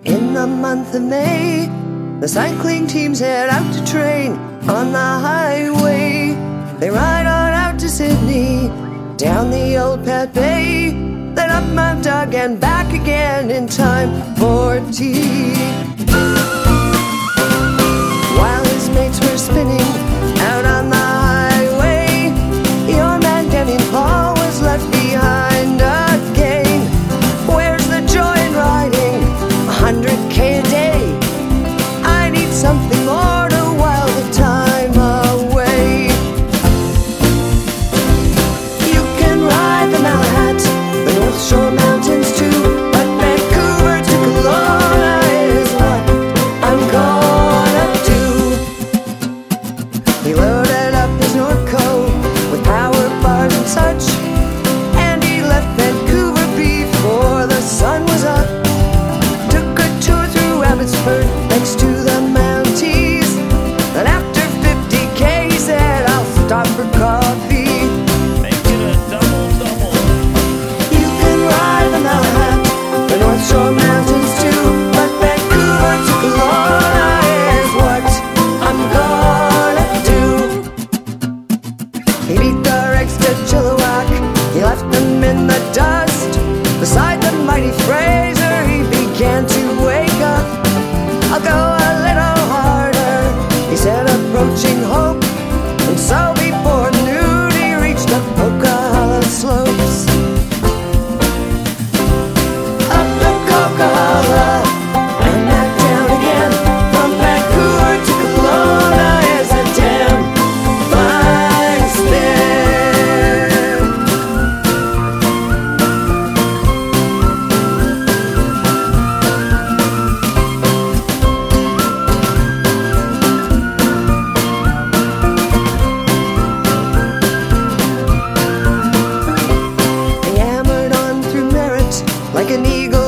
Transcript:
In the month of May, the cycling teams head out to train on the highway. They ride on out to Sydney, down the old Pat Bay, then up Mount Doug and back again in time for tea. While his mates were spinning out on the highway, your man Denny Paul was left behind again. Where's the joy in riding 100K a day? I need something more to while the time away. You can ride the Malahat, the North Shore Mountains too, but Vancouver to Kelowna is what I'm gonna do. He loaded up his Norco with power bars and such, and he left Vancouver before the sun was up. Took a tour through Abbotsford next to the Mounties, and after 50K he said, I'll stop for coffee. Make it a double-double. You can ride the Malahat, the North Shore Mountains too, but Vancouver to Kelowna is what I'm gonna do. He beat the Rex to Chilliwack, he left them in the dust. Beside the mighty Fraser he began to wake up. I'll go a little harder, he said, approaching hope. And so before noon he reached the Coquihalla slopes. Up the Coquihalla and back down again. From Vancouver to Kelowna is a damn fine spin. They hammered on through Merritt like an eagle